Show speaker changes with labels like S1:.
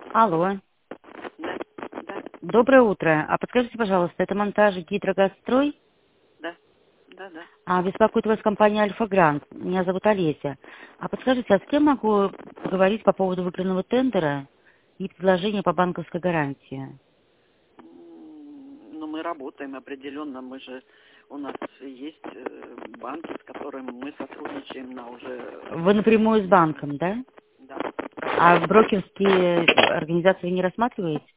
S1: Алло.
S2: Да, да,
S1: Доброе утро. А подскажите, пожалуйста, это монтажи Гидрогазстрой?
S2: да, да, да.
S1: А беспокоит вас компания Альфа Грант. Меня зовут Олеся. А подскажите, а с кем могу поговорить по поводу выигранного тендера и предложения по банковской гарантии?
S2: Ну, мы работаем определенно. У нас есть банки, с которыми мы сотрудничаем на уже,
S1: Вы напрямую с банком, да?
S2: да.
S1: А брокерские организации не рассматриваете?